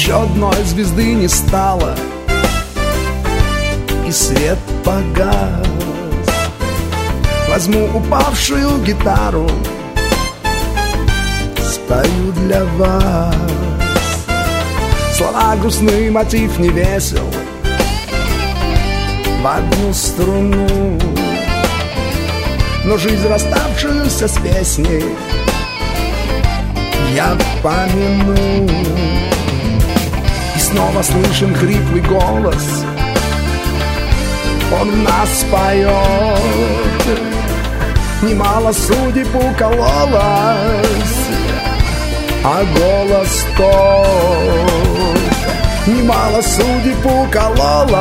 Еще одной звезды не стало, и свет погас. Возьму упавшую гитару, спою для вас. Слова грустный, мотив не весел, в одну струну. Но жизнь, расставшуюся с песней, я помяну. И снова слышим хриплый голос, он в нас поет. Немало судеб укололось, а голос тот. Немало судеб укололось,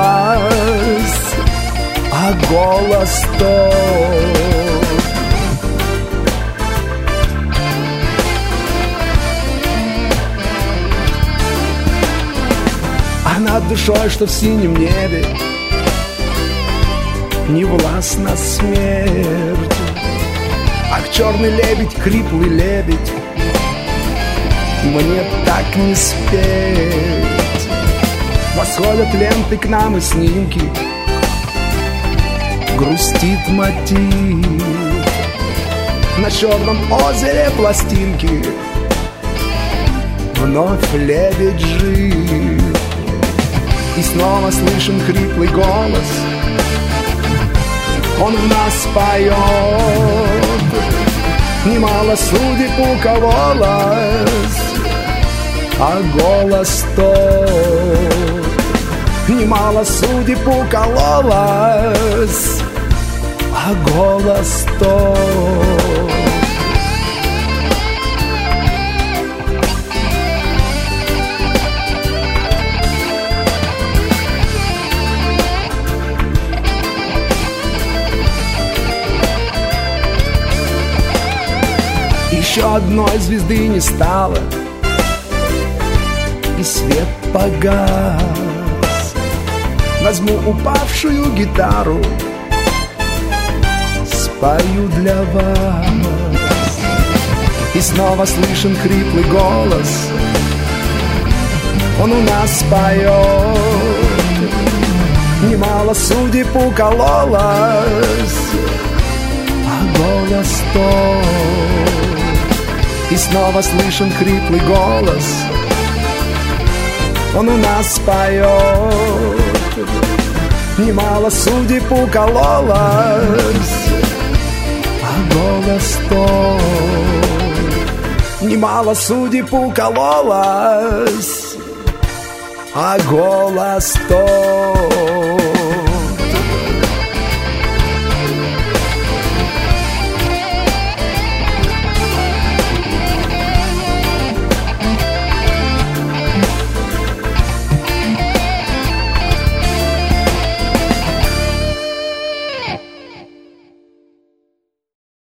а голос тот. А над душой, что в синем небе, не властна смерть. Ах, черный лебедь, хриплый лебедь, мне так не спеть. Восходят ленты к нам и снимки, грустит мотив. На черном озере пластинки, вновь лебедь жив. И снова слышим хриплый голос, он в нас поет. Немало судеб укололось, а голос тот. Немало судеб укололось, а голос тот. Еще одной звезды не стало, и свет погас. Возьму упавшую гитару, спою для вас. И снова слышен хриплый голос, он у нас поет. Немало судеб укололось, а голос тот. И снова слышен хриплый голос, он у нас поет. Немало судеб укололось, а голос тот. Немало судеб укололось, а голос тот.